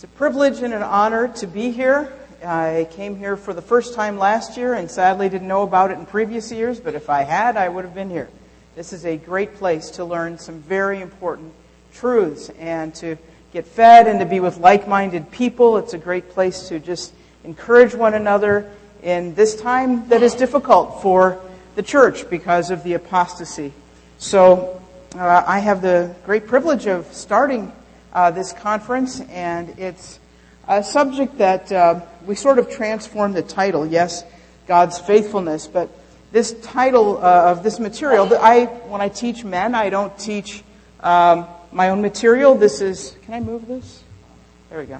It's a privilege and an honor to be here. I came here for the first time last year and sadly didn't know about it in previous years, but if I had, I would have been here. This is a great place to learn some very important truths and to get fed and to be with like-minded people. It's a great place to just encourage one another in this time that is difficult for the church because of the apostasy. So I have the great privilege of starting this conference, and it's a subject that we sort of transformed the title. Yes, God's faithfulness, but this title of this material, when I teach men, I don't teach my own material. This is, can I move this? There we go.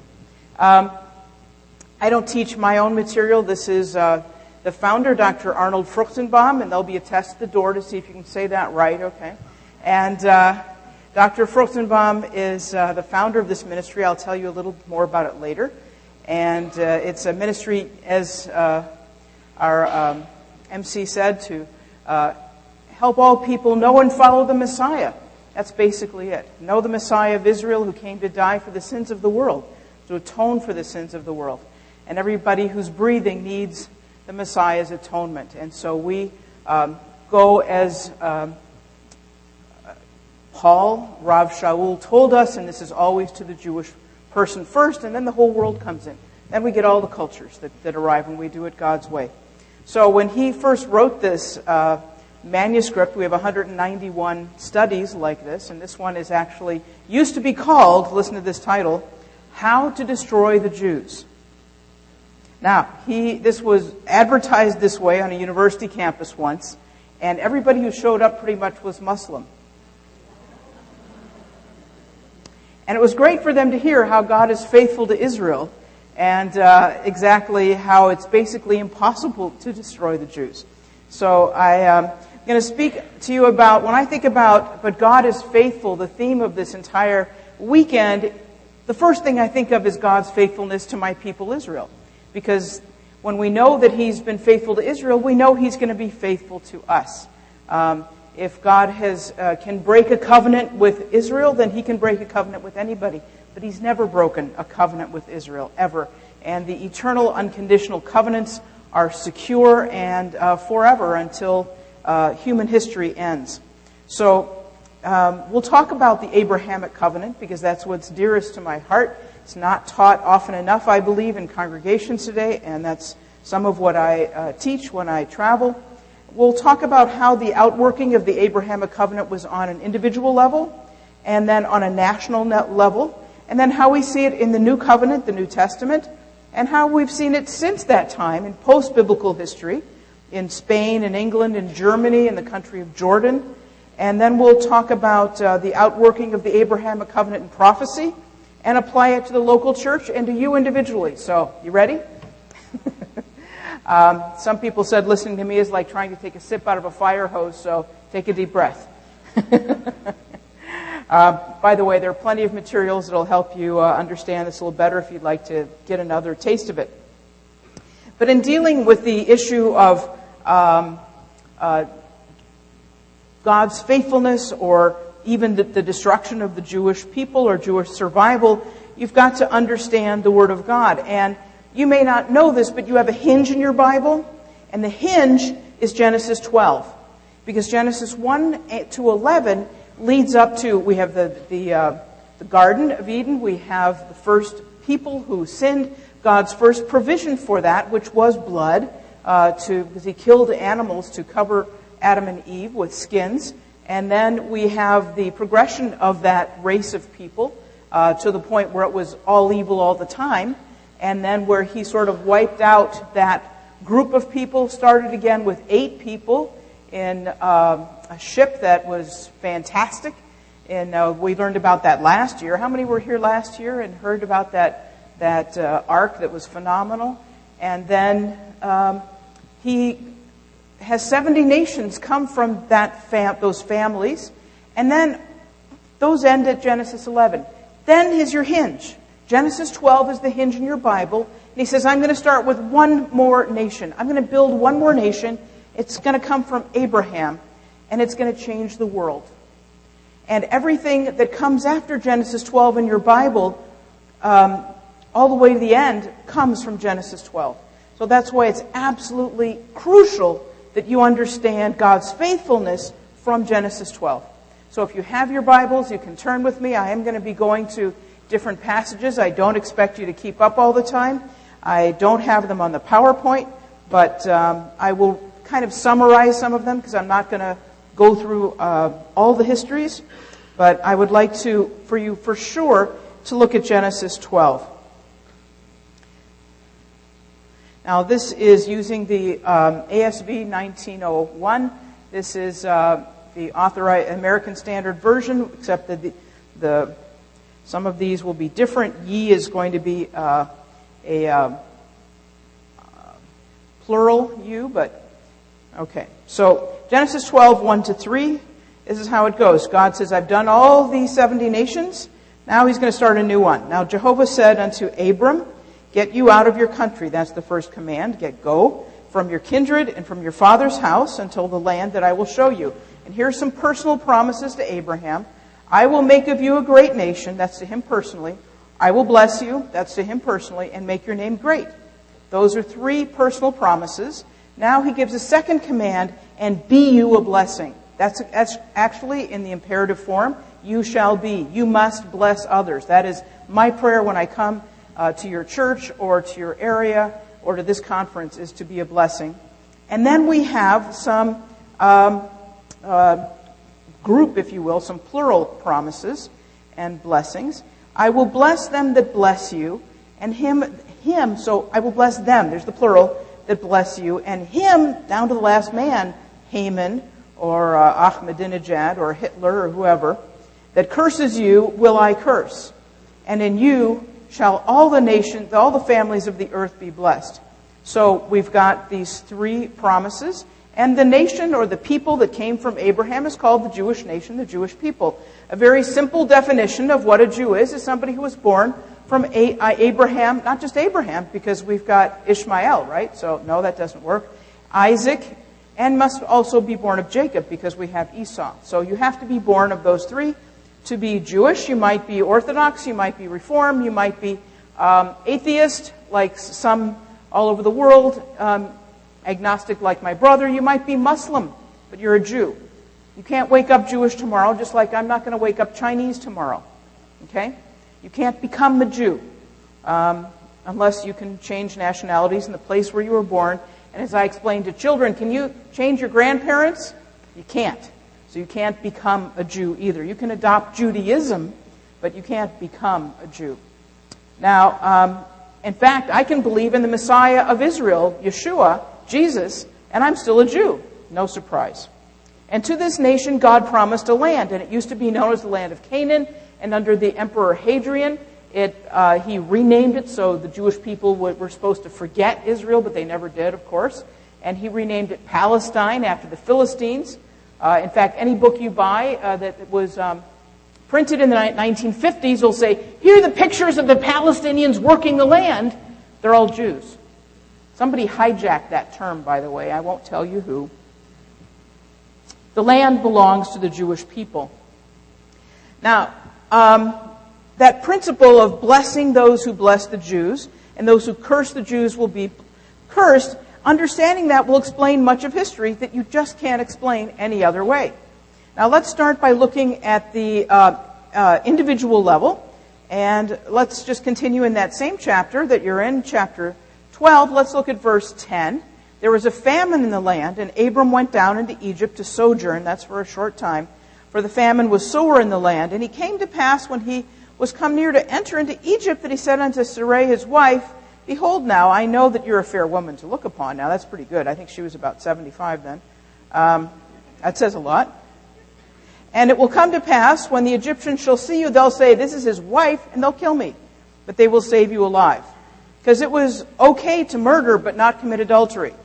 I don't teach my own material. This is the founder, Dr. Arnold Fruchtenbaum, and there'll be a test at the door to see if you can say that right, okay? And Dr. Fruchtenbaum is the founder of this ministry. I'll tell you a little more about it later. And it's a ministry, as our MC said, to help all people know and follow the Messiah. That's basically it. Know the Messiah of Israel who came to die for the sins of the world, to atone for the sins of the world. And everybody who's breathing needs the Messiah's atonement. And so we go as Paul, Rav Shaul, told us, and this is always to the Jewish person first, and then the whole world comes in. Then we get all the cultures that arrive, and we do it God's way. So when he first wrote this manuscript, we have 191 studies like this, and this one is actually, used to be called, listen to this title, How to Destroy the Jews. Now, this was advertised this way on a university campus once, and everybody who showed up pretty much was Muslim. And it was great for them to hear how God is faithful to Israel and exactly how it's basically impossible to destroy the Jews. So I'm going to speak to you about, when I think about, but God is faithful, the theme of this entire weekend, the first thing I think of is God's faithfulness to my people Israel. Because when we know that He's been faithful to Israel, we know He's going to be faithful to us. If God can break a covenant with Israel, then He can break a covenant with anybody. But He's never broken a covenant with Israel, ever. And the eternal, unconditional covenants are secure and forever until human history ends. So we'll talk about the Abrahamic covenant because that's what's dearest to my heart. It's not taught often enough, I believe, in congregations today, and that's some of what I teach when I travel. We'll talk about how the outworking of the Abrahamic covenant was on an individual level, and then on a national level, and then how we see it in the New Covenant, the New Testament, and how we've seen it since that time in post-biblical history, in Spain and England and Germany and the country of Jordan. And then we'll talk about the outworking of the Abrahamic covenant in prophecy, and apply it to the local church and to you individually. So, you ready? Some people said listening to me is like trying to take a sip out of a fire hose, so take a deep breath. By the way, there are plenty of materials that will help you understand this a little better if you'd like to get another taste of it. But in dealing with the issue of God's faithfulness or even the destruction of the Jewish people or Jewish survival, you've got to understand the Word of God. And you may not know this, but you have a hinge in your Bible, and the hinge is Genesis 12. Because Genesis 1 to 11 leads up to, we have the Garden of Eden, we have the first people who sinned, God's first provision for that, which was blood, because He killed animals to cover Adam and Eve with skins. And then we have the progression of that race of people to the point where it was all evil all the time. And then where He sort of wiped out that group of people, started again with 8 people in a ship that was fantastic. And we learned about that last year. How many were here last year and heard about that ark that was phenomenal? And then He has 70 nations come from those families. And then those end at Genesis 11. Then is your hinge. Genesis 12 is the hinge in your Bible. And He says, I'm going to start with one more nation. I'm going to build one more nation. It's going to come from Abraham. And it's going to change the world. And everything that comes after Genesis 12 in your Bible all the way to the end comes from Genesis 12. So that's why it's absolutely crucial that you understand God's faithfulness from Genesis 12. So if you have your Bibles, you can turn with me. I am going to be going to different passages. I don't expect you to keep up all the time. I don't have them on the PowerPoint, but I will kind of summarize some of them because I'm not going to go through all the histories. But I would like for you for sure to look at Genesis 12. Now this is using the ASV 1901. This is the authorized American Standard Version, except that some of these will be different. Ye is going to be a plural you, but okay. So Genesis 12, 1-3, this is how it goes. God says, I've done all these 70 nations. Now he's going to start a new one. Now Jehovah said unto Abram, get you out of your country. That's the first command. Go from your kindred and from your father's house until the land that I will show you. And here's some personal promises to Abraham. I will make of you a great nation. That's to him personally. I will bless you. That's to him personally. And make your name great. Those are 3 personal promises. Now he gives a second command, and be you a blessing. That's actually in the imperative form. You shall be. You must bless others. That is my prayer when I come to your church or to your area or to this conference, is to be a blessing. And then we have some group, if you will, some plural promises and blessings. I will bless them that bless you, and him, so I will bless them, there's the plural, that bless you, and him, down to the last man, Haman, or Ahmadinejad, or Hitler, or whoever, that curses you will I curse. And in you shall all the nations, all the families of the earth be blessed. So we've got these 3 promises. And the nation or the people that came from Abraham is called the Jewish nation, the Jewish people. A very simple definition of what a Jew is somebody who was born from Abraham, not just Abraham, because we've got Ishmael, right? So no, that doesn't work. Isaac, and must also be born of Jacob because we have Esau. So you have to be born of those 3 to be Jewish. You might be Orthodox, you might be Reform, you might be atheist, like some all over the world, agnostic like my brother. You might be Muslim, but you're a Jew. You can't wake up Jewish tomorrow, just like I'm not going to wake up Chinese tomorrow. Okay? You can't become a Jew unless you can change nationalities in the place where you were born. And as I explained to children, can you change your grandparents? You can't. So you can't become a Jew either. You can adopt Judaism, but you can't become a Jew. Now, in fact, I can believe in the Messiah of Israel, Yeshua, Jesus, and I'm still a Jew. No surprise. And to this nation, God promised a land, and it used to be known as the land of Canaan. And under the Emperor Hadrian, he renamed it so the Jewish people were supposed to forget Israel, but they never did, of course. And he renamed it Palestine after the Philistines. In fact, any book you buy that was printed in the 1950s will say, here are the pictures of the Palestinians working the land. They're all Jews. Somebody hijacked that term, by the way. I won't tell you who. The land belongs to the Jewish people. Now, that principle of blessing those who bless the Jews and those who curse the Jews will be cursed, understanding that will explain much of history that you just can't explain any other way. Now, let's start by looking at the individual level. And let's just continue in that same chapter that you're in, chapter 12. Let's look at verse 10. There was a famine in the land, and Abram went down into Egypt to sojourn. That's for a short time. For the famine was sore in the land. And he came to pass when he was come near to enter into Egypt that he said unto Sarai his wife, Behold now, I know that you're a fair woman to look upon. Now that's pretty good. I think she was about 75 then. That says a lot. And it will come to pass, when the Egyptians shall see you, they'll say, This is his wife, and they'll kill me. But they will save you alive. Because it was okay to murder, but not commit adultery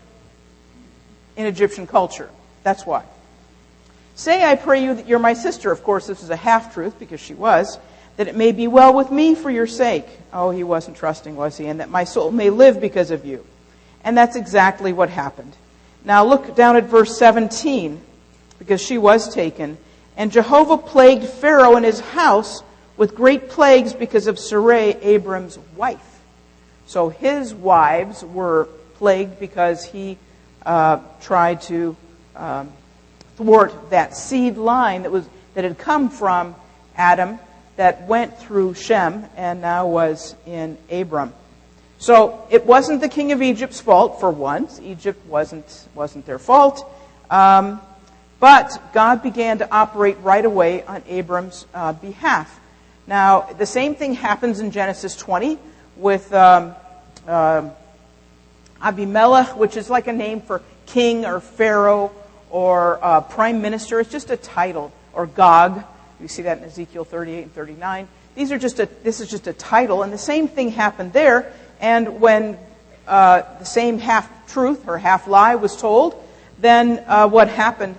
in Egyptian culture. That's why. Say, I pray you, that you're my sister. Of course, this is a half-truth, because she was. That it may be well with me for your sake. Oh, he wasn't trusting, was he? And that my soul may live because of you. And that's exactly what happened. Now look down at verse 17, because she was taken. And Jehovah plagued Pharaoh and his house with great plagues because of Sarai, Abram's wife. So his wives were plagued because he tried to thwart that seed line that had come from Adam, that went through Shem and now was in Abram. So it wasn't the king of Egypt's fault for once. Egypt wasn't their fault. But God began to operate right away on Abram's behalf. Now, the same thing happens in Genesis 20 with Abimelech, which is like a name for king or pharaoh or prime minister. It's just a title. Or Gog. You see that in Ezekiel 38 and 39. This is just a title, and the same thing happened there. And when the same half-truth or half-lie was told, then what happened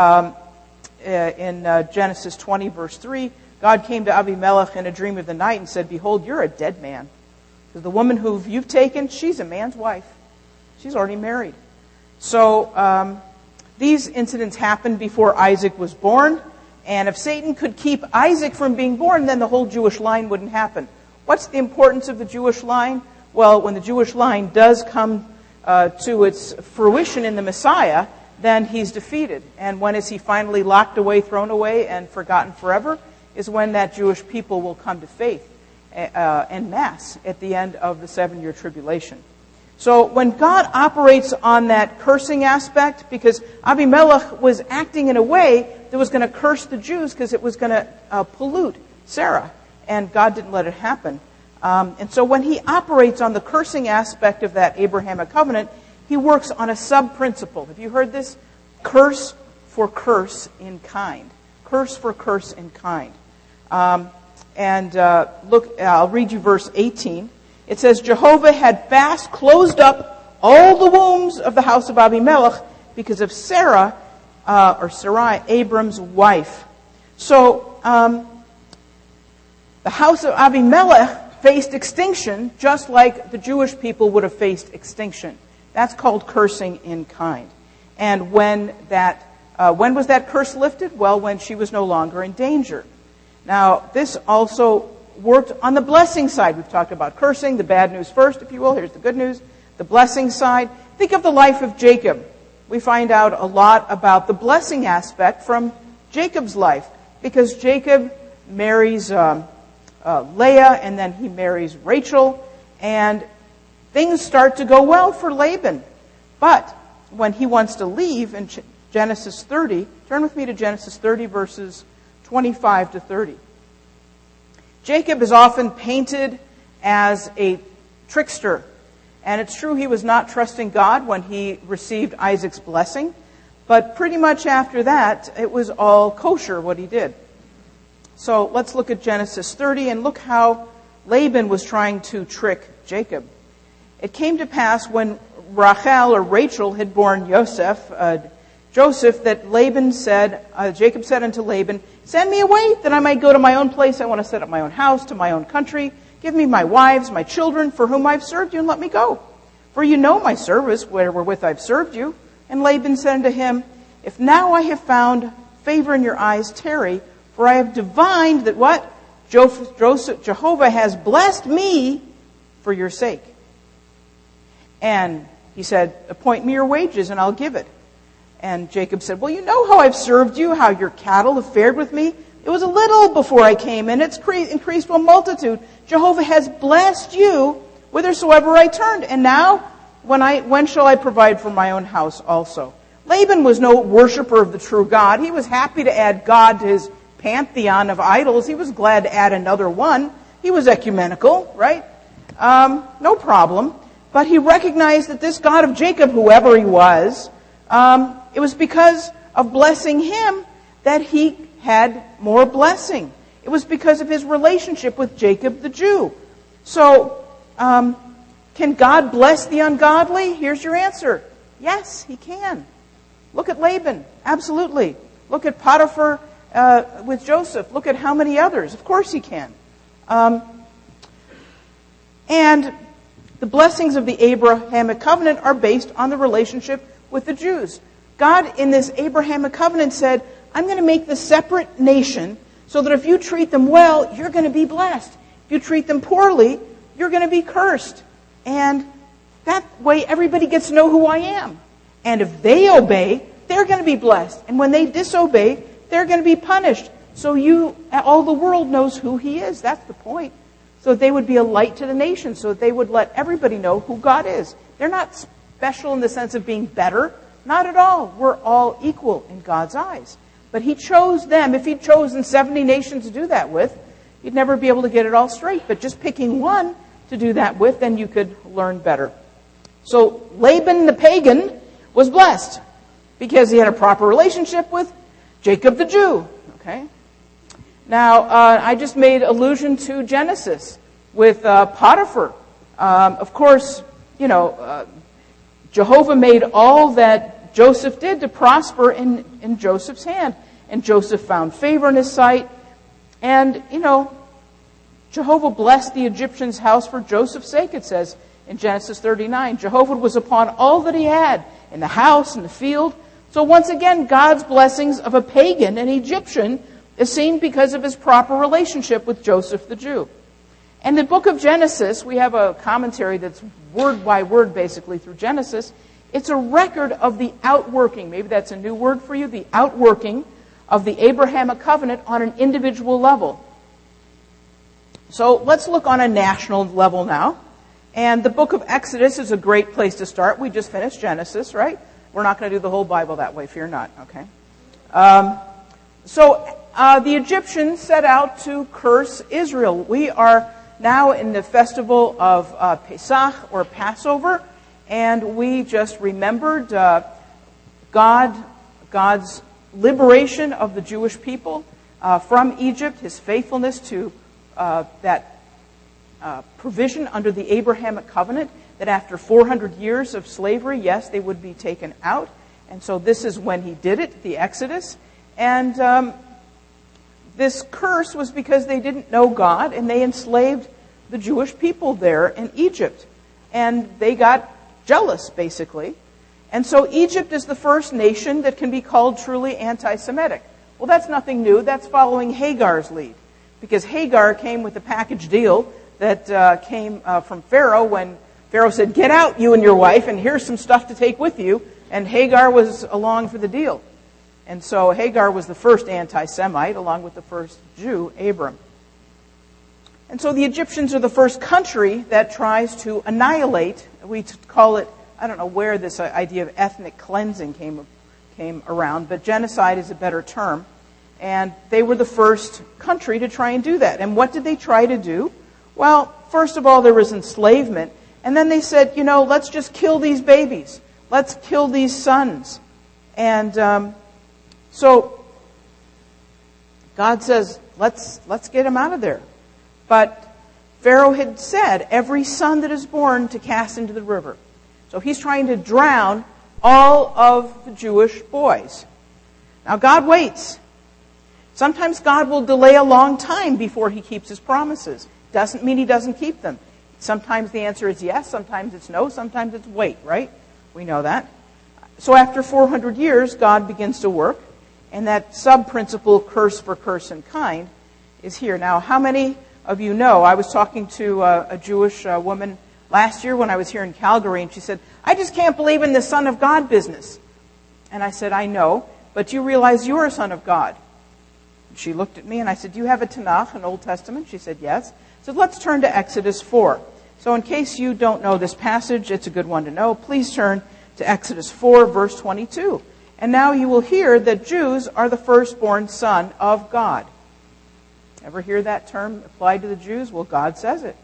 in Genesis 20, verse 3, God came to Abimelech in a dream of the night and said, "Behold, you're a dead man. Because the woman who you've taken, she's a man's wife. She's already married." So these incidents happened before Isaac was born. And if Satan could keep Isaac from being born, then the whole Jewish line wouldn't happen. What's the importance of the Jewish line? Well, when the Jewish line does come to its fruition in the Messiah, then he's defeated. And when is he finally locked away, thrown away, and forgotten forever? Is when that Jewish people will come to faith en masse at the end of the 7-year tribulation. So when God operates on that cursing aspect, because Abimelech was acting in a way that was going to curse the Jews because it was going to pollute Sarah, and God didn't let it happen. And so when he operates on the cursing aspect of that Abrahamic covenant, he works on a sub-principle. Have you heard this? Curse for curse in kind. Curse for curse in kind. Look, I'll read you verse 18. It says, "Jehovah had fast closed up all the wombs of the house of Abimelech because of Sarah, or Sarai, Abram's wife." So, the house of Abimelech faced extinction just like the Jewish people would have faced extinction. That's called cursing in kind. And when was that curse lifted? Well, when she was no longer in danger. Now, this also worked on the blessing side. We've talked about cursing, the bad news first, if you will. Here's the good news. The blessing side. Think of the life of Jacob. We find out a lot about the blessing aspect from Jacob's life, because Jacob marries Leah, and then he marries Rachel, and things start to go well for Laban. But when he wants to leave in Genesis 30, turn with me to Genesis 30, verses 25 to 30. Jacob is often painted as a trickster. And it's true he was not trusting God when he received Isaac's blessing. But pretty much after that, it was all kosher what he did. So let's look at Genesis 30 and look how Laban was trying to trick Jacob. It came to pass when Rachel or Rachel had borne Joseph, that Jacob said unto Laban, "Send me away, that I might go to my own place. I want to set up my own house, to my own country. Give me my wives, my children, for whom I've served you, and let me go. For you know my service, wherewith I've served you." And Laban said unto him, "If now I have found favor in your eyes, tarry, for I have divined that" what? "Jehovah has blessed me for your sake." And he said, "Appoint me your wages, and I'll give it." And Jacob said, "Well, you know how I've served you, how your cattle have fared with me. It was a little before I came, and it's increased to a multitude. Jehovah has blessed you whithersoever I turned. And now, when shall I provide for my own house also?" Laban was no worshiper of the true God. He was happy to add God to his pantheon of idols. He was glad to add another one. He was ecumenical, right? No problem. But he recognized that this God of Jacob, whoever he was, it was because of blessing him that he had more blessing. It was because of his relationship with Jacob the Jew. So, can God bless the ungodly? Here's your answer. Yes, he can. Look at Laban. Absolutely. Look at Potiphar with Joseph. Look at how many others. Of course he can. And the blessings of the Abrahamic covenant are based on the relationship with the Jews. God, in this Abrahamic covenant, said, "I'm going to make this separate nation so that if you treat them well, you're going to be blessed. If you treat them poorly, you're going to be cursed." And that way everybody gets to know who I am. And if they obey, they're going to be blessed. And when they disobey, they're going to be punished. So all the world knows who he is. That's the point. So they would be a light to the nation. So they would let everybody know who God is. They're not special in the sense of being better. Not at all. We're all equal in God's eyes. But he chose them. If he'd chosen 70 nations to do that with, you'd never be able to get it all straight. But just picking one to do that with, then you could learn better. So Laban the pagan was blessed because he had a proper relationship with Jacob the Jew. Okay. Now, I just made allusion to Genesis with Potiphar. Of course, Jehovah made all that Joseph did to prosper in Joseph's hand. And Joseph found favor in his sight. And, Jehovah blessed the Egyptian's house for Joseph's sake, it says in Genesis 39. Jehovah was upon all that he had, in the house, in the field. So once again, God's blessings of a pagan, an Egyptian, is seen because of his proper relationship with Joseph the Jew. And the book of Genesis, we have a commentary that's word by word basically through Genesis. It's a record of the outworking, maybe that's a new word for you, the outworking of the Abrahamic covenant on an individual level. So let's look on a national level now. And the book of Exodus is a great place to start. We just finished Genesis, right? We're not going to do the whole Bible that way, fear not, okay? The Egyptians set out to curse Israel. We are now in the festival of Pesach, or Passover, and we just remembered God's liberation of the Jewish people from Egypt, his faithfulness to that provision under the Abrahamic covenant, that after 400 years of slavery, yes, they would be taken out. And so this is when he did it, the Exodus. And this curse was because they didn't know God, and they enslaved the Jewish people there in Egypt. And they got jealous, basically. And so Egypt is the first nation that can be called truly anti-Semitic. Well, that's nothing new. That's following Hagar's lead. Because Hagar came with a package deal that came from Pharaoh when Pharaoh said, "Get out, you and your wife, and here's some stuff to take with you." And Hagar was along for the deal. And so Hagar was the first anti-Semite, along with the first Jew, Abram. And so the Egyptians are the first country that tries to annihilate, we call it, I don't know where this idea of ethnic cleansing came around, but genocide is a better term. And they were the first country to try and do that. And what did they try to do? Well, first of all, there was enslavement. And then they said, let's just kill these babies. Let's kill these sons. And so God says, let's get them out of there. But Pharaoh had said, every son that is born to cast into the river. So he's trying to drown all of the Jewish boys. Now God waits. Sometimes God will delay a long time before he keeps his promises. Doesn't mean he doesn't keep them. Sometimes the answer is yes, sometimes it's no, sometimes it's wait, right? We know that. So after 400 years, God begins to work, and that sub-principle, curse for curse and kind, is here. Now, how many of you know, I was talking to a Jewish woman last year when I was here in Calgary, and she said, "I just can't believe in the Son of God business." And I said, "I know, but you realize you're a son of God." She looked at me and I said, "Do you have a Tanakh, an Old Testament?" She said, "Yes." So let's turn to Exodus 4. So in case you don't know this passage, it's a good one to know. Please turn to Exodus 4, verse 22. And now you will hear that Jews are the firstborn son of God. Ever hear that term applied to the Jews? Well, God says it.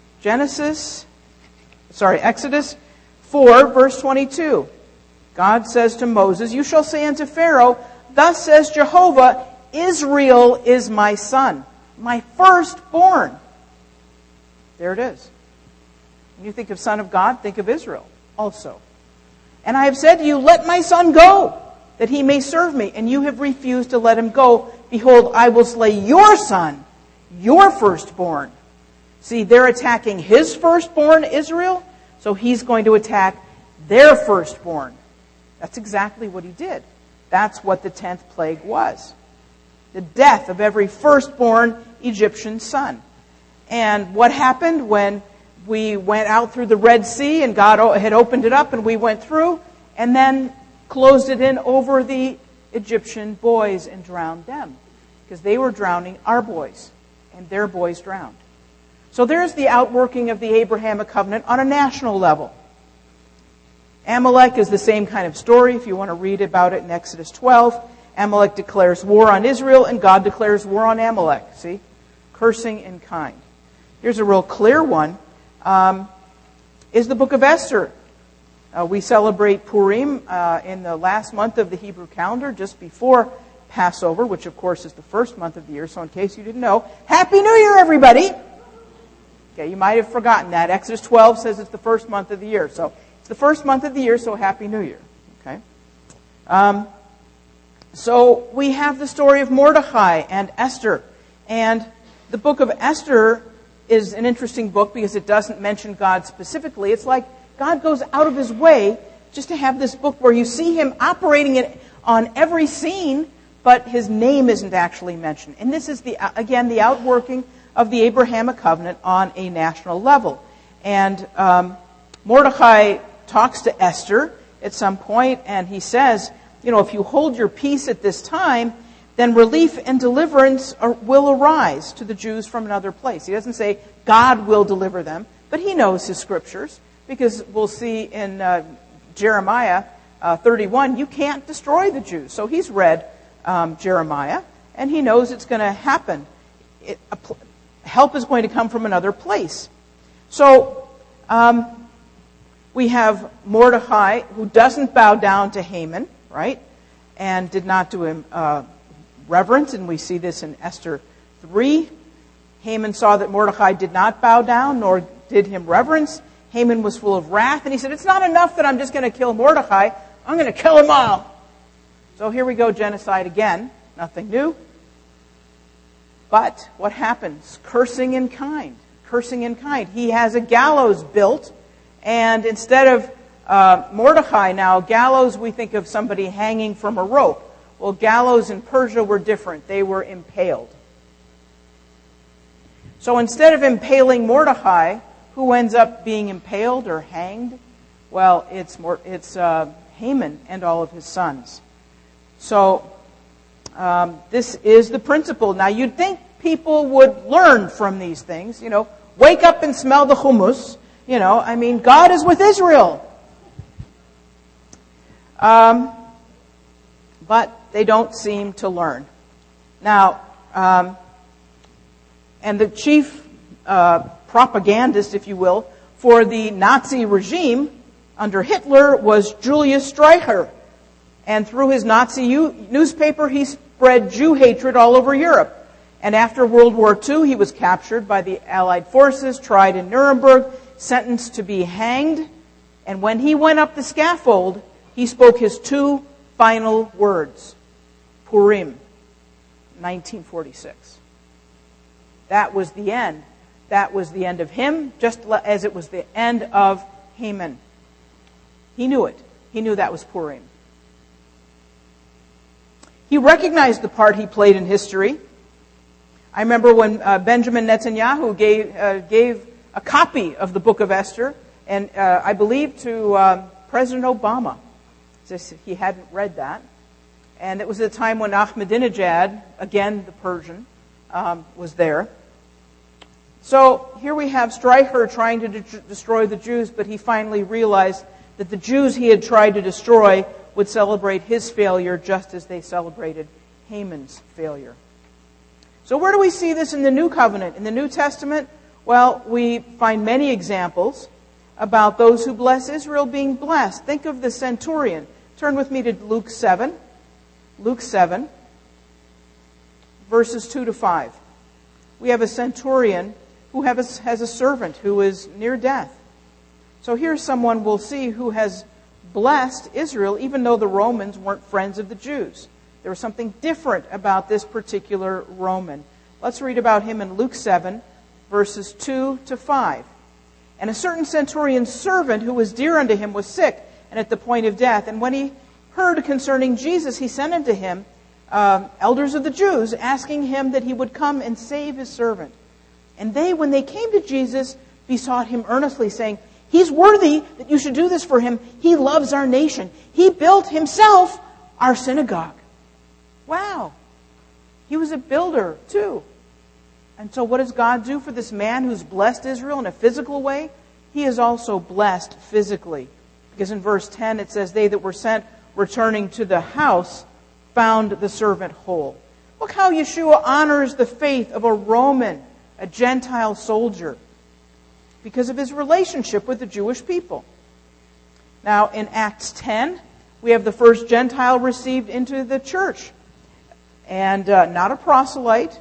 Exodus 4, verse 22. God says to Moses, "You shall say unto Pharaoh, thus says Jehovah, Israel is my son, my firstborn." There it is. When you think of Son of God, think of Israel also. "And I have said to you, let my son go, that he may serve me. And you have refused to let him go. Behold, I will slay your son, your firstborn." See, they're attacking his firstborn, Israel, so he's going to attack their firstborn. That's exactly what he did. That's what the 10th plague was. The death of every firstborn Egyptian son. And what happened when we went out through the Red Sea, and God had opened it up, and we went through, and then closed it in over the Egyptian boys and drowned them, because they were drowning our boys, and their boys drowned. So there's the outworking of the Abrahamic covenant on a national level. Amalek is the same kind of story. If you want to read about it in Exodus 12, Amalek declares war on Israel, and God declares war on Amalek. See? Cursing in kind. Here's a real clear one, is the book of Esther. We celebrate Purim in the last month of the Hebrew calendar, just before Passover, which of course is the first month of the year. So in case you didn't know, Happy New Year, everybody! Okay, you might have forgotten that. Exodus 12 says it's the first month of the year. So it's the first month of the year, so Happy New Year. Okay. So we have the story of Mordecai and Esther. And the book of Esther is an interesting book because it doesn't mention God specifically. It's like God goes out of his way just to have this book where you see him operating it on every scene, but his name isn't actually mentioned. And this is, again, the outworking of the Abrahamic covenant on a national level. And Mordecai talks to Esther at some point, and he says, if you hold your peace at this time, then relief and deliverance will arise to the Jews from another place. He doesn't say God will deliver them, but he knows his scriptures, because we'll see in Jeremiah 31, you can't destroy the Jews. So he's read Jeremiah, and he knows it's going to happen. Help is going to come from another place. So we have Mordecai, who doesn't bow down to Haman, right? And did not do him reverence, and we see this in Esther 3. Haman saw that Mordecai did not bow down, nor did him reverence. Haman was full of wrath, and he said, it's not enough that I'm just going to kill Mordecai, I'm going to kill them all. So here we go, genocide again. Nothing new. But what happens? Cursing in kind. Cursing in kind. He has a gallows built, and instead of Mordecai now, gallows, we think of somebody hanging from a rope. Well, gallows in Persia were different. They were impaled. So instead of impaling Mordecai, who ends up being impaled or hanged? Well, it's Haman and all of his sons. So this is the principle. Now, you'd think people would learn from these things. Wake up and smell the hummus. God is with Israel. But they don't seem to learn. Now, and the chief propagandist, if you will, for the Nazi regime under Hitler was Julius Streicher. And through his Nazi newspaper, he spread Jew hatred all over Europe. And after World War II, he was captured by the Allied forces, tried in Nuremberg, sentenced to be hanged. And when he went up the scaffold, he spoke his two final words. Purim, 1946. That was the end. That was the end of him, just as it was the end of Haman. He knew it. He knew that was Purim. He recognized the part he played in history. I remember when Benjamin Netanyahu gave a copy of the Book of Esther, and I believe to President Obama. He hadn't read that. And it was a time when Ahmadinejad, again the Persian, was there. So here we have Streicher trying to destroy the Jews, but he finally realized that the Jews he had tried to destroy would celebrate his failure just as they celebrated Haman's failure. So where do we see this in the New Covenant? In the New Testament, well, we find many examples about those who bless Israel being blessed. Think of the centurion. Turn with me to Luke 7. Luke 7, verses 2 to 5. We have a centurion who has a servant who is near death. So here's someone we'll see who has blessed Israel, even though the Romans weren't friends of the Jews. There was something different about this particular Roman. Let's read about him in Luke 7, verses 2 to 5. And a certain centurion's servant who was dear unto him was sick and at the point of death. And when he heard concerning Jesus, he sent unto him elders of the Jews, asking him that he would come and save his servant. And they, when they came to Jesus, besought him earnestly, saying, "He's worthy that you should do this for him. He loves our nation. He built himself our synagogue." Wow. He was a builder too. And so what does God do for this man who's blessed Israel in a physical way? He is also blessed physically. Because in verse 10 it says, "They that were sent returning to the house found the servant whole." Look how Yeshua honors the faith of a Roman, a Gentile soldier, because of his relationship with the Jewish people. Now in Acts 10, we have the first Gentile received into the church. And not a proselyte.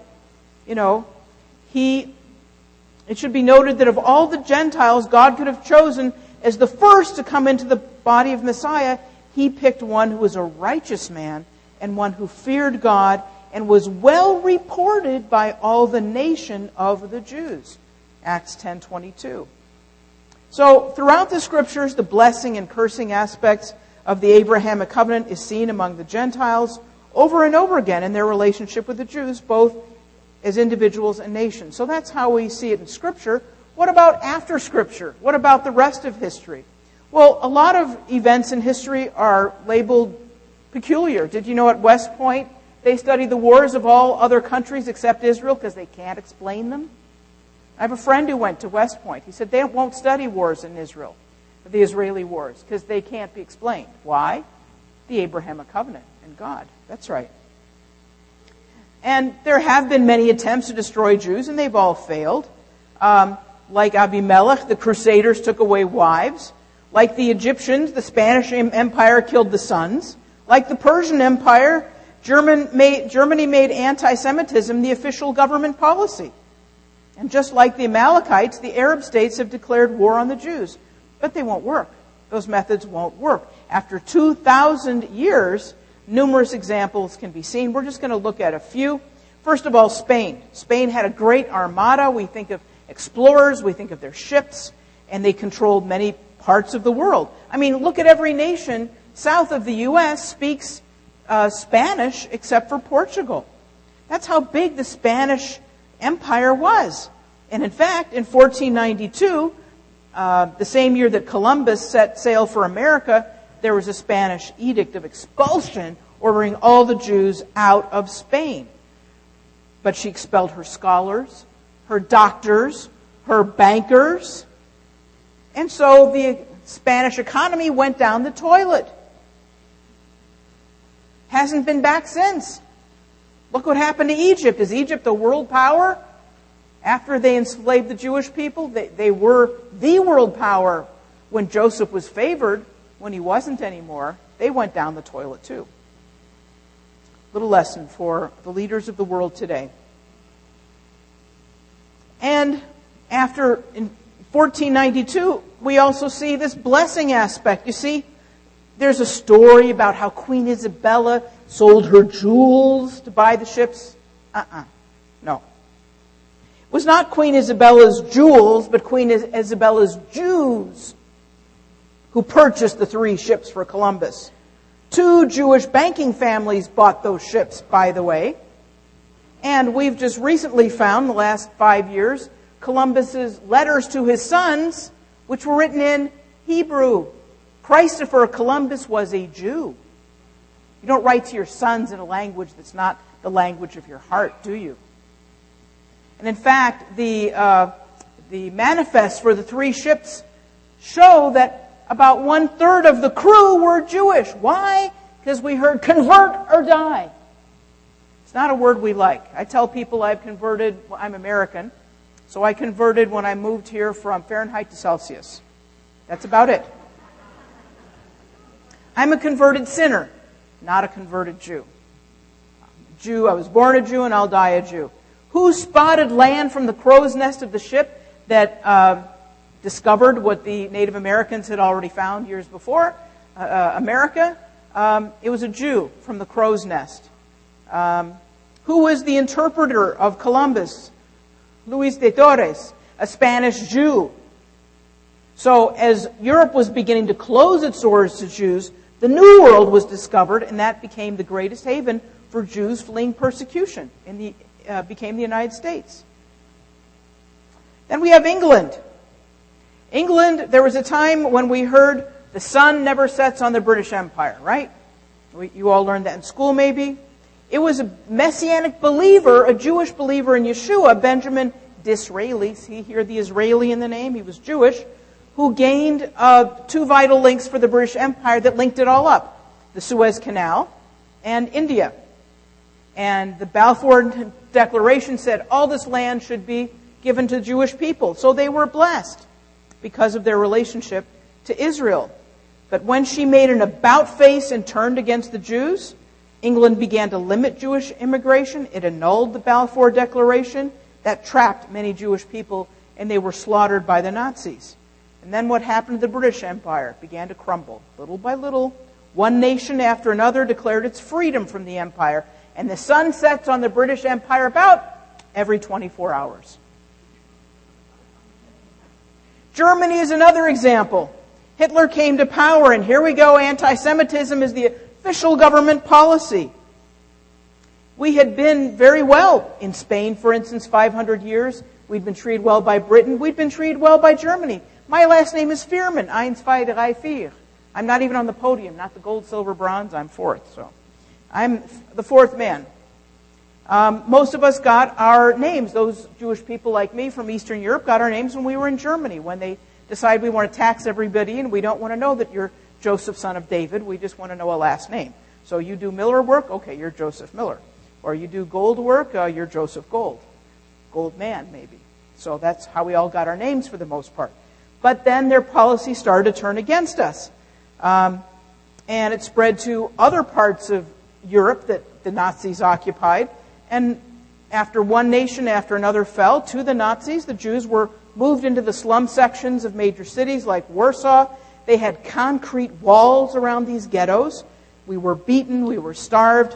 It should be noted that of all the Gentiles God could have chosen as the first to come into the body of Messiah, He picked one who was a righteous man and one who feared God and was well reported by all the nation of the Jews. Acts 10:22. So throughout the Scriptures, the blessing and cursing aspects of the Abrahamic covenant is seen among the Gentiles over and over again in their relationship with the Jews, both as individuals and nations. So that's how we see it in Scripture. What about after Scripture? What about the rest of history? Well, a lot of events in history are labeled peculiar. Did you know at West Point they study the wars of all other countries except Israel because they can't explain them? I have a friend who went to West Point. He said they won't study wars in Israel, the Israeli wars, because they can't be explained. Why? The Abrahamic covenant and God. That's right. And there have been many attempts to destroy Jews, and they've all failed. Like Abimelech, the Crusaders took away wives. Like the Egyptians, the Spanish Empire killed the sons. Like the Persian Empire, Germany made anti-Semitism the official government policy. And just like the Amalekites, the Arab states have declared war on the Jews. But they won't work. Those methods won't work. After 2,000 years, numerous examples can be seen. We're just going to look at a few. First of all, Spain. Spain had a great armada. We think of explorers, we think of their ships, and they controlled many parts of the world. I mean, look at every nation south of the U.S. speaks Spanish except for Portugal. That's how big the Spanish Empire was. And in fact, in 1492, the same year that Columbus set sail for America, there was a Spanish edict of expulsion ordering all the Jews out of Spain. But she expelled her scholars, her doctors, her bankers. And so the Spanish economy went down the toilet. Hasn't been back since. Look what happened to Egypt. Is Egypt a world power? After they enslaved the Jewish people, they were the world power when Joseph was favored. When he wasn't anymore, they went down the toilet too. Little lesson for the leaders of the world today. And after in 1492, we also see this blessing aspect. You see, there's a story about how Queen Isabella sold her jewels to buy the ships. No. It was not Queen Isabella's jewels, but Queen Isabella's Jews who purchased the 3 ships for Columbus. 2 Jewish banking families bought those ships, by the way. And we've just recently found, the last 5 years, Columbus's letters to his sons, which were written in Hebrew. Christopher Columbus was a Jew. You don't write to your sons in a language that's not the language of your heart, do you? And in fact, the manifests for the 3 ships show that about 1/3 of the crew were Jewish. Why? Because we heard convert or die. It's not a word we like. I tell people I've converted, I'm American, so I converted when I moved here from Fahrenheit to Celsius. That's about it. I'm a converted sinner, not a converted Jew. Jew, I was born a Jew and I'll die a Jew. Who spotted land from the crow's nest of the ship that discovered what the Native Americans had already found years before, America? It was a Jew from the crow's nest. Who was the interpreter of Columbus? Luis de Torres, a Spanish Jew. So as Europe was beginning to close its doors to Jews, the New World was discovered, and that became the greatest haven for Jews fleeing persecution, and became the United States. Then we have England. England, there was a time when we heard the sun never sets on the British Empire, right? You all learned that in school maybe. It was a Messianic believer, a Jewish believer in Yeshua, Benjamin Disraeli, see here the Israeli in the name, he was Jewish, who gained two vital links for the British Empire that linked it all up. The Suez Canal and India. And the Balfour Declaration said all this land should be given to Jewish people. So they were blessed because of their relationship to Israel. But when she made an about face and turned against the Jews, England began to limit Jewish immigration. It annulled the Balfour Declaration. That trapped many Jewish people, and they were slaughtered by the Nazis. And then what happened to the British Empire? It began to crumble. Little by little, one nation after another declared its freedom from the empire. And the sun sets on the British Empire about every 24 hours. Germany is another example. Hitler came to power, and here we go, anti-Semitism is the official government policy. We had been very well in Spain, for instance, 500 years. We'd been treated well by Britain. We'd been treated well by Germany. My last name is Vierman, 1, 2, 3, 4. I'm not even on the podium, not the gold, silver, bronze. I'm fourth, so I'm the fourth man. Most of us got our names. Those Jewish people like me from Eastern Europe got our names when we were in Germany, when they decided we want to tax everybody and we don't want to know that you're Joseph, son of David. We just want to know a last name. So you do Miller work, okay, you're Joseph Miller. Or you do gold work, you're Joseph Gold. Gold man, maybe. So that's how we all got our names for the most part. But then their policy started to turn against us. And it spread to other parts of Europe that the Nazis occupied. And after one nation after another fell to the Nazis, the Jews were moved into the slum sections of major cities like Warsaw. They had concrete walls around these ghettos. We were beaten. We were starved.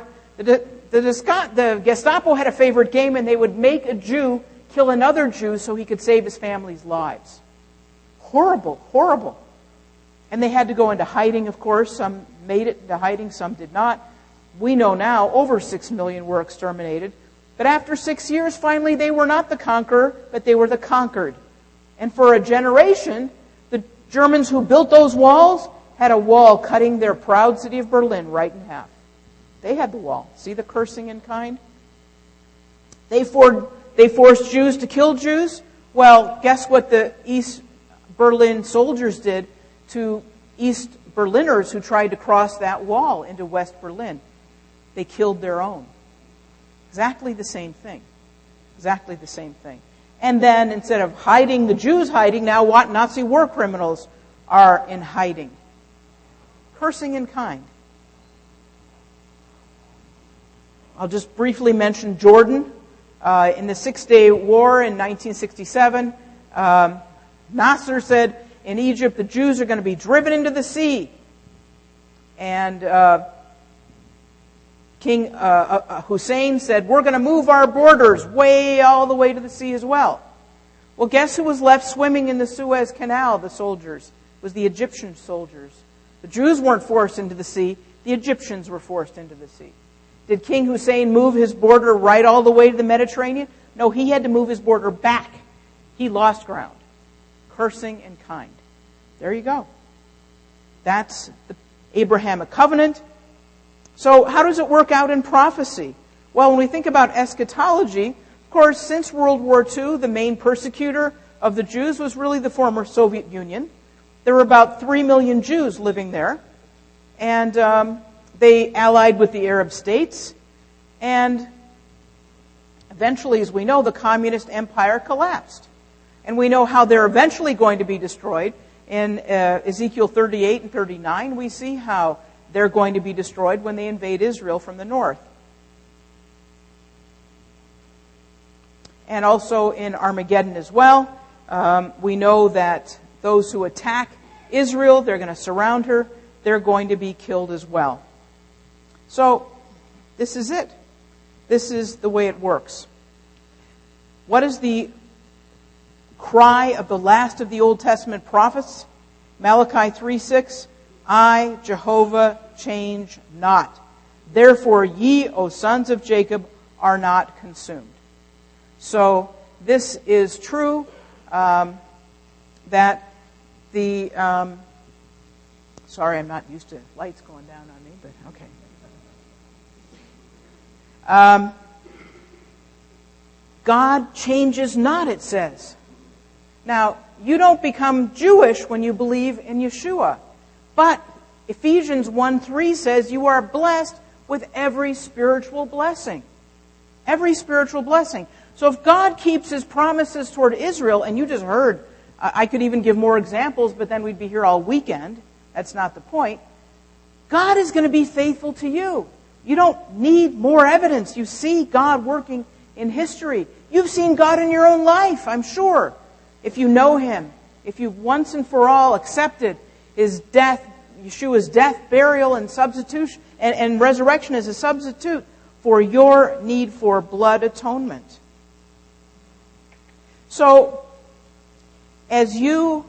The Gestapo had a favorite game, and they would make a Jew kill another Jew so he could save his family's lives. Horrible, horrible. And they had to go into hiding, of course. Some made it into hiding, some did not. We know now over 6 million were exterminated. But after 6 years, finally, they were not the conqueror, but they were the conquered. And for a generation, the Germans who built those walls had a wall cutting their proud city of Berlin right in half. They had the wall. See the cursing in kind? They forced Jews to kill Jews. Well, guess what the East Berlin soldiers did to East Berliners who tried to cross that wall into West Berlin? They killed their own. Exactly the same thing. Exactly the same thing. And then instead of hiding, the Jews hiding, now what? Nazi war criminals are in hiding. Cursing in kind. I'll just briefly mention Jordan. In the Six-Day War in 1967, Nasser said, in Egypt, the Jews are going to be driven into the sea. And King Hussein said, we're going to move our borders way all the way to the sea as well. Well, guess who was left swimming in the Suez Canal, the soldiers? It was the Egyptian soldiers. The Jews weren't forced into the sea. The Egyptians were forced into the sea. Did King Hussein move his border right all the way to the Mediterranean? No, he had to move his border back. He lost ground. Cursing in kind. There you go. That's the Abrahamic covenant. So how does it work out in prophecy? Well, when we think about eschatology, of course, since World War II, the main persecutor of the Jews was really the former Soviet Union. There were about 3 million Jews living there. And they allied with the Arab states. And eventually, as we know, the communist empire collapsed. And we know how they're eventually going to be destroyed. In Ezekiel 38 and 39, we see how they're going to be destroyed when they invade Israel from the north. And also in Armageddon as well, we know that those who attack Israel, they're going to surround her, they're going to be killed as well. So, this is it. This is the way it works. What is the cry of the last of the Old Testament prophets? Malachi 3:6, I, Jehovah, change not. Therefore ye, O sons of Jacob, are not consumed. So this is true, that the, sorry, I'm not used to lights going down on me, but okay. God changes not, it says. Now, you don't become Jewish when you believe in Yeshua. But Ephesians 1:3 says you are blessed with every spiritual blessing. Every spiritual blessing. So if God keeps His promises toward Israel, and you just heard, I could even give more examples, but then we'd be here all weekend. That's not the point. God is going to be faithful to you. You don't need more evidence. You see God working in history. You've seen God in your own life, I'm sure. If you know Him, if you've once and for all accepted His death, Yeshua's death, burial, and substitution, and resurrection as a substitute for your need for blood atonement. So, as you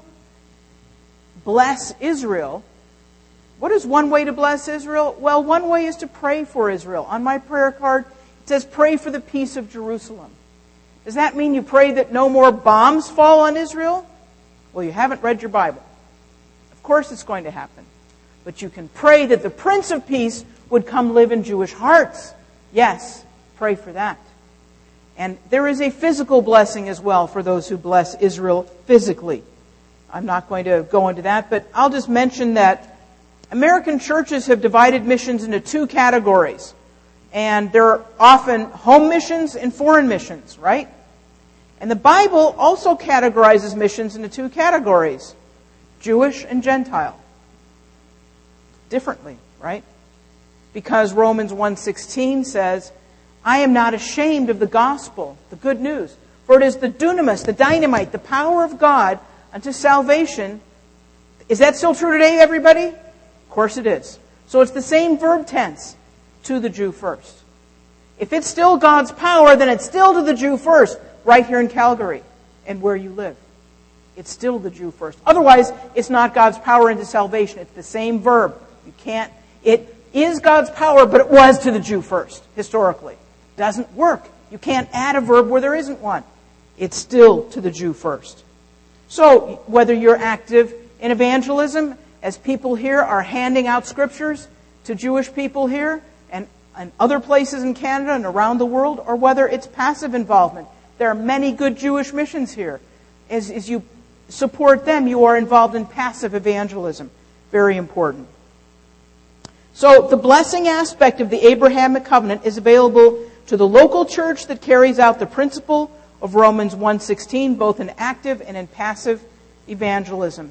bless Israel, what is one way to bless Israel? Well, one way is to pray for Israel. On my prayer card, it says, pray for the peace of Jerusalem. Does that mean you pray that no more bombs fall on Israel? Well, you haven't read your Bible. Of course it's going to happen. But you can pray that the Prince of Peace would come live in Jewish hearts. Yes, pray for that. And there is a physical blessing as well for those who bless Israel physically. I'm not going to go into that, but I'll just mention that American churches have divided missions into two categories. And they're often home missions and foreign missions, right? And the Bible also categorizes missions into two categories, Jewish and Gentile. Differently, right? Because Romans 1:16 says, I am not ashamed of the gospel, the good news. For it is the dunamis, the dynamite, the power of God unto salvation. Is that still true today, everybody? Of course it is. So it's the same verb tense, to the Jew first. If it's still God's power, then it's still to the Jew first, right here in Calgary and where you live. It's still the Jew first. Otherwise, it's not God's power into salvation. It's the same verb. It is God's power, but it was to the Jew first, historically. Doesn't work. You can't add a verb where there isn't one. It's still to the Jew first. So, whether you're active in evangelism, as people here are handing out scriptures to Jewish people here, and other places in Canada and around the world, or whether it's passive involvement. There are many good Jewish missions here. As you support them, you are involved in passive evangelism. Very important. So the blessing aspect of the Abrahamic covenant is available to the local church that carries out the principle of Romans 1:16, both in active and in passive evangelism.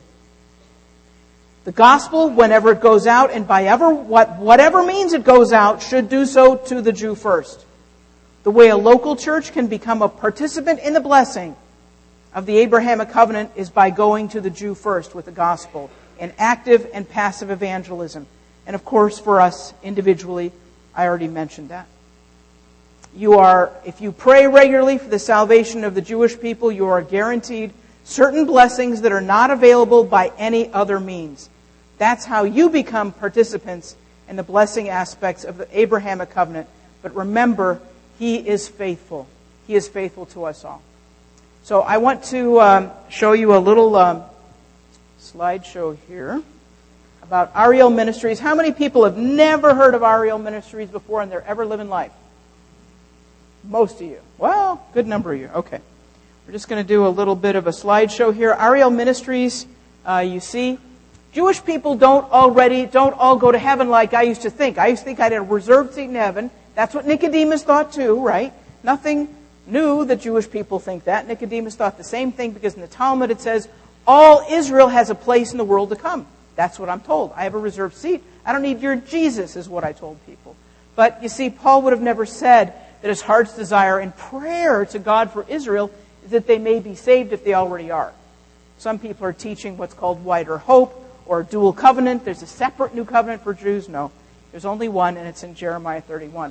The gospel, whenever it goes out, and by whatever means it goes out, should do so to the Jew first. The way a local church can become a participant in the blessing of the Abrahamic covenant is by going to the Jew first with the gospel in active and passive evangelism. And of course, for us individually, I already mentioned that. If you pray regularly for the salvation of the Jewish people, you are guaranteed certain blessings that are not available by any other means. That's how you become participants in the blessing aspects of the Abrahamic covenant. But remember, He is faithful. He is faithful to us all. So I want to show you a little slideshow here about Ariel Ministries. How many people have never heard of Ariel Ministries before in their ever living life? Most of you. Well, good number of you. Okay. We're just going to do a little bit of a slideshow here. Ariel Ministries, you see, Jewish people don't all go to heaven like I used to think. I used to think I had a reserved seat in heaven. That's what Nicodemus thought too, right? Nothing new that Jewish people think that. Nicodemus thought the same thing because in the Talmud it says, all Israel has a place in the world to come. That's what I'm told. I have a reserved seat. I don't need your Jesus, is what I told people. But you see, Paul would have never said that his heart's desire and prayer to God for Israel is that they may be saved if they already are. Some people are teaching what's called wider hope or dual covenant. There's a separate new covenant for Jews. No, there's only one, and it's in Jeremiah 31.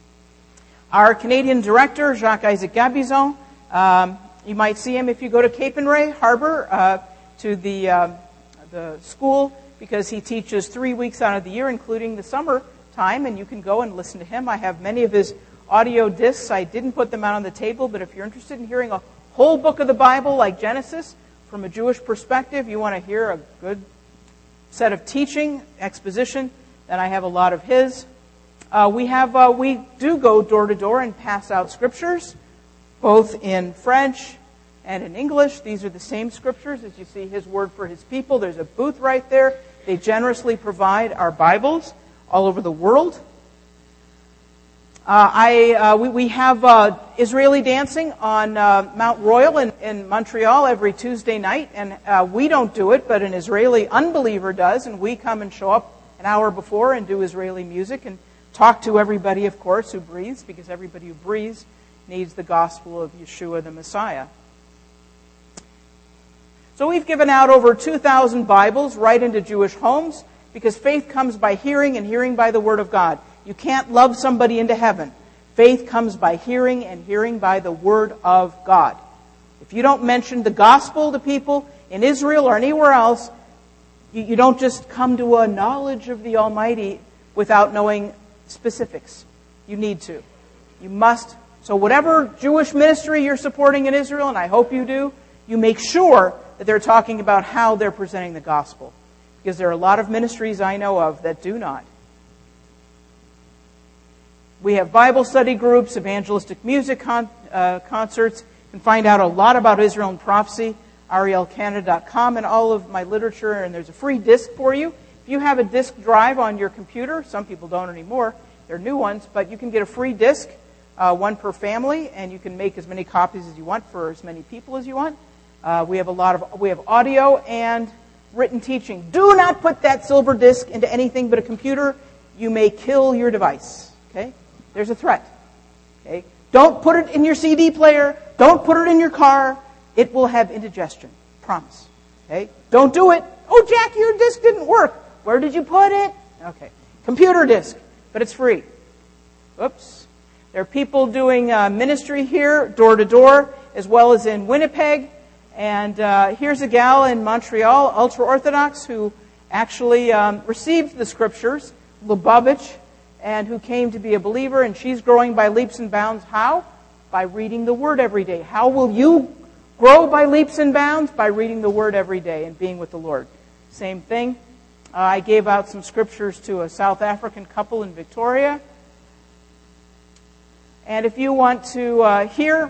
Our Canadian director, Jacques-Isaac Gabizon, you might see him if you go to Cape and Ray Harbor to the school, because he teaches 3 weeks out of the year, including the summer time, and you can go and listen to him. I have many of his audio discs. I didn't put them out on the table, but if you're interested in hearing a whole book of the Bible like Genesis from a Jewish perspective, you want to hear a good set of teaching, exposition, then I have a lot of his. We do go door to door and pass out scriptures, both in French and in English. These are the same scriptures as you see His Word for His People. There's a booth right there. They generously provide our Bibles all over the world. We have Israeli dancing on Mount Royal in Montreal every Tuesday night, and we don't do it, but an Israeli unbeliever does, and we come and show up an hour before and do Israeli music and talk to everybody, of course, who breathes, because everybody who breathes needs the gospel of Yeshua the Messiah. So we've given out over 2,000 Bibles right into Jewish homes, because faith comes by hearing and hearing by the Word of God. You can't love somebody into heaven. Faith comes by hearing and hearing by the Word of God. If you don't mention the gospel to people in Israel or anywhere else, you don't just come to a knowledge of the Almighty without knowing specifics. You need to. You must. So whatever Jewish ministry you're supporting in Israel, and I hope you do, you make sure that they're talking about how they're presenting the gospel. Because there are a lot of ministries I know of that do not. We have Bible study groups, evangelistic music concerts. You can find out a lot about Israel and prophecy, arielcanada.com, and all of my literature, and there's a free disc for you. If you have a disc drive on your computer, some people don't anymore, they're new ones, but you can get a free disc, one per family, and you can make as many copies as you want for as many people as you want. We have audio and written teaching. Do not put that silver disc into anything but a computer. You may kill your device. Okay? There's a threat. Okay? Don't put it in your CD player. Don't put it in your car. It will have indigestion. Promise. Okay? Don't do it. Oh, Jack, your disc didn't work. Where did you put it? Okay. Computer disc. But it's free. Oops. There are people doing ministry here, door to door, as well as in Winnipeg. And here's a gal in Montreal, ultra-Orthodox, who actually received the scriptures, Lubavitch, and who came to be a believer, and she's growing by leaps and bounds. How? By reading the Word every day. How will you grow by leaps and bounds? By reading the Word every day and being with the Lord. Same thing. I gave out some scriptures to a South African couple in Victoria. And if you want to hear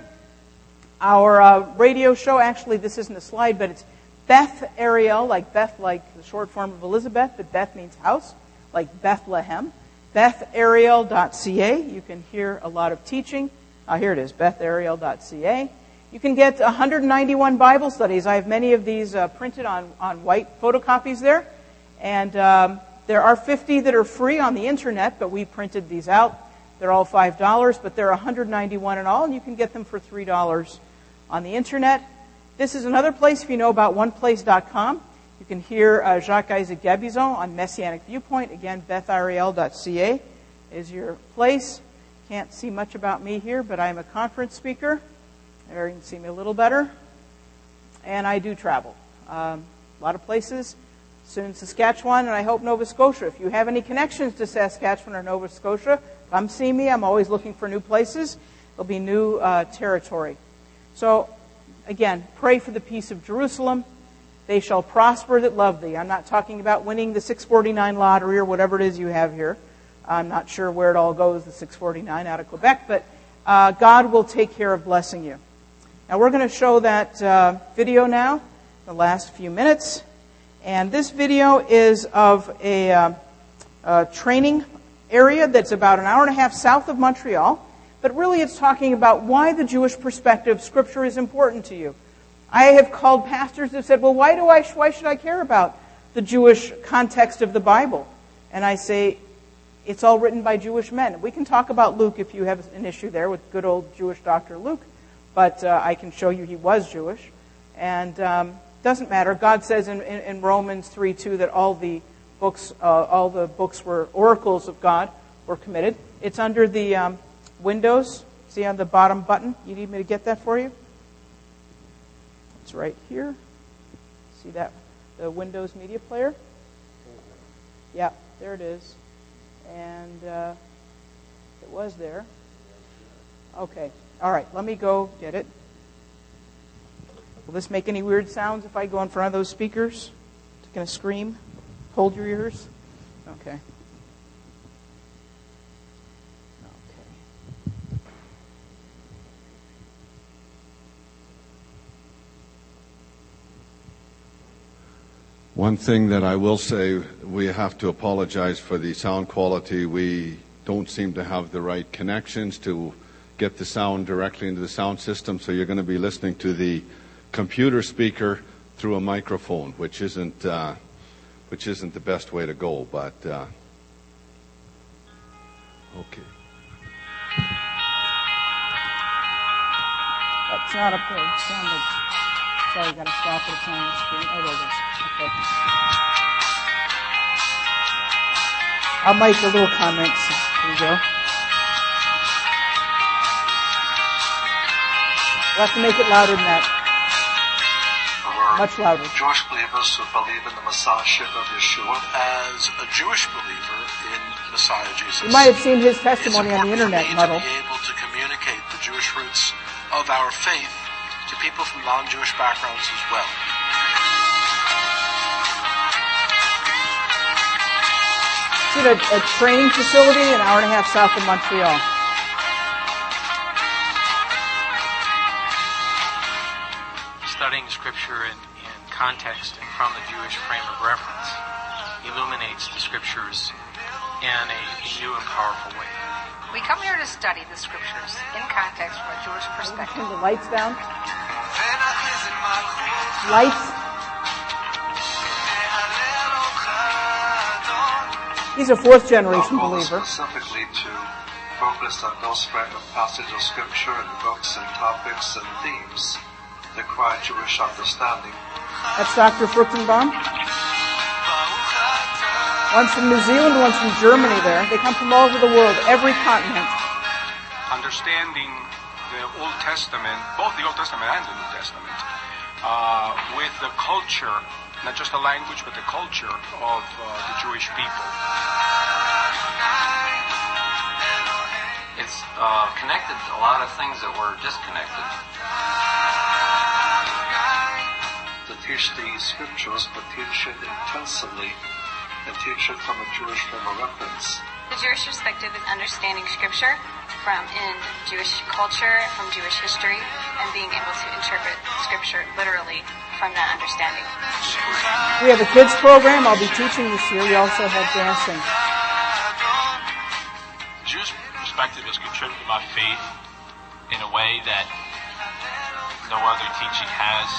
our radio show, actually this isn't a slide, but it's Beth Ariel, like Beth, like the short form of Elizabeth, but Beth means house, like Bethlehem. BethAriel.ca. You can hear a lot of teaching. Here it is, BethAriel.ca. You can get 191 Bible studies. I have many of these printed on white photocopies there. And there are 50 that are free on the internet, but we printed these out. They're all $5, but there are 191 in all, and you can get them for $3 on the internet. This is another place, if you know about oneplace.com. You can hear Jacques-Isaac Gabizon on Messianic Viewpoint. Again, BethAriel.ca is your place. Can't see much about me here, but I'm a conference speaker. There you can see me a little better. And I do travel. A lot of places. Soon Saskatchewan, and I hope Nova Scotia. If you have any connections to Saskatchewan or Nova Scotia, come see me. I'm always looking for new places. There'll be new territory. So, again, pray for the peace of Jerusalem. They shall prosper that love thee. I'm not talking about winning the 649 lottery or whatever it is you have here. I'm not sure where it all goes, the 649 out of Quebec, but God will take care of blessing you. Now, we're going to show that video now, the last few minutes. And this video is of a training area that's about an hour and a half south of Montreal. But really it's talking about why the Jewish perspective Scripture is important to you. I have called pastors that said, well, why should I care about the Jewish context of the Bible? And I say, it's all written by Jewish men. We can talk about Luke if you have an issue there with good old Jewish Dr. Luke. But I can show you he was Jewish. And doesn't matter. God says in Romans 3:2 that all the books were oracles of God, were committed. It's under the Windows. See on the bottom button? You need me to get that for you? It's right here. See that? The Windows Media Player? Yeah, there it is. And it was there. Okay. All right. Let me go get it. Will this make any weird sounds if I go in front of those speakers? It's going to scream? Hold your ears? Okay. One thing that I will say, we have to apologize for the sound quality. We don't seem to have the right connections to get the sound directly into the sound system, so you're going to be listening to the computer speaker through a microphone, which isn't the best way to go, but okay. It's not up there. It's on the... Sorry, got to stop it. It's on the screen. Oh, there it is. Okay. I'll make the little comments. There you go. We'll have to make it louder than that. Much louder. Jewish believers who believe in the Messiahship of Yeshua. As a Jewish believer in Messiah Jesus, you might have seen his testimony on the internet, Muddle. To be able to communicate the Jewish roots of our faith to people from non-Jewish backgrounds as well. It's at a training facility an hour and a half south of Montreal. Studying Scripture in context and from the Jewish frame of reference illuminates the Scriptures in a new and powerful way. We come here to study the Scriptures in context from a Jewish perspective. Turn the lights down. Lights. He's a fourth-generation believer. Specifically to focus on those fragment of passages of Scripture and books and topics and themes that require Jewish understanding. That's Dr. Fruchtenbaum. One's from New Zealand, one's from Germany there. They come from all over the world, every continent. Understanding the Old Testament, both the Old Testament and the New Testament, with the culture, not just the language, but the culture of the Jewish people. It's connected to a lot of things that were disconnected. To teach the Scriptures, but teach it intensively and teach it from a Jewish frame of reference. The Jewish perspective is understanding Scripture from in Jewish culture, from Jewish history, and being able to interpret Scripture literally from that understanding. We have a kids program I'll be teaching this year. We also have dancing. The Jewish perspective has contributed to my faith in a way that no other teaching has.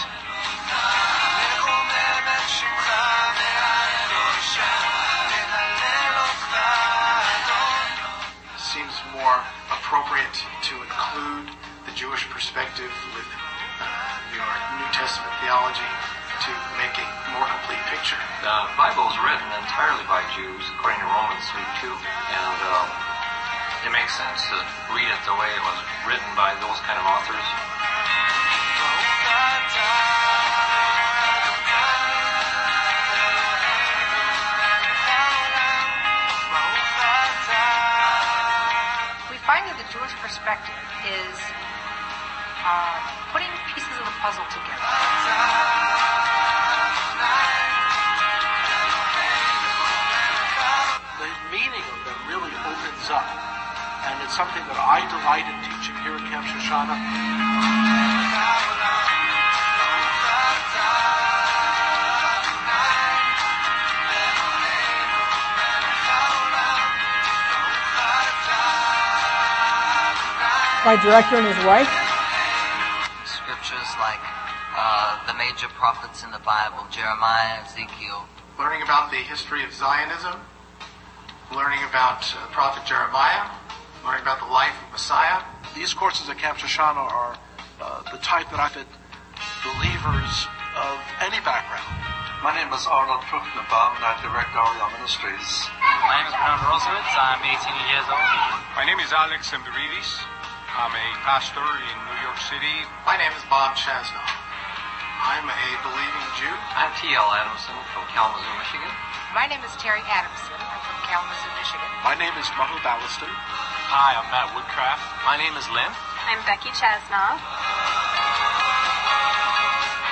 Seems more appropriate to include the Jewish perspective with your New Testament theology to make a more complete picture. The Bible is written entirely by Jews, according to Romans 3:2, and it makes sense to read it the way it was written by those kind of authors. We find that the Jewish perspective is putting pieces of the puzzle together. The meaning of them really opens up, and it's something that I delight in teaching here at Camp Shoshana. My director and his wife. Scriptures like the major prophets in the Bible, Jeremiah, Ezekiel. Learning about the history of Zionism, learning about Prophet Jeremiah, learning about the life of Messiah. These courses at Camp Shoshana are the type that I fit believers of any background. My name is Arnold Fruchtenbaum, and I direct Ariel Ministries. My name is Bernard Rosowitz. I'm 18 years old. My name is Alex Embridis. I'm a pastor in New York City. My name is Bob Chasnow. I'm a believing Jew. I'm T.L. Adamson from Kalamazoo, Michigan. My name is Terry Adamson. I'm from Kalamazoo, Michigan. My name is Mahmoud Ballaston. Hi, I'm Matt Woodcraft. My name is Lynn. I'm Becky Chasnoff.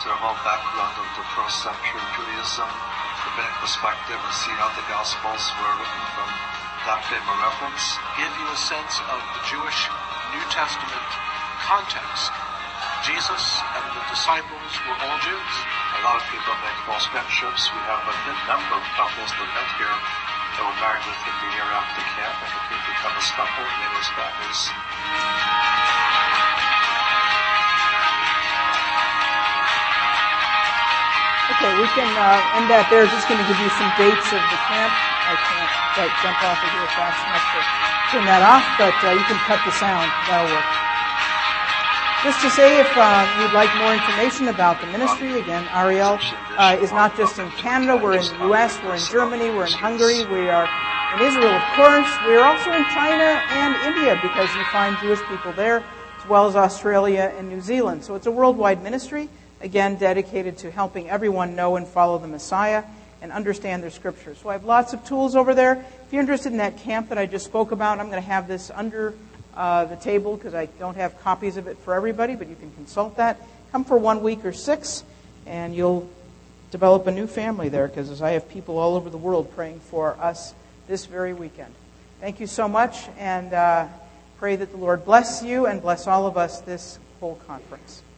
to the whole background of the first century Judaism, rabbinic perspective, and see how the Gospels were written from that frame of reference. Give you a sense of the Jewish New Testament context. Jesus and the disciples were all Jews. A lot of people make false friendships. We have a good number of couples that met here that were married within the year after camp and have become a couple and they were families. Okay, we can end that there. Just going to give you some dates of the camp. I can't quite jump off of here fast enough to turn that off, but you can cut the sound. That'll work. Just to say, if you'd like more information about the ministry, again, Ariel is not just in Canada. We're in the U.S., we're in Germany, we're in Hungary, we are in Israel, of course. We're also in China and India because you find Jewish people there, as well as Australia and New Zealand. So it's a worldwide ministry, again, dedicated to helping everyone know and follow the Messiah and understand their scriptures. So I have lots of tools over there. If you're interested in that camp that I just spoke about, I'm going to have this under the table because I don't have copies of it for everybody, but you can consult that. Come for 1 week or 6, and you'll develop a new family there because I have people all over the world praying for us this very weekend. Thank you so much, and pray that the Lord bless you and bless all of us this whole conference.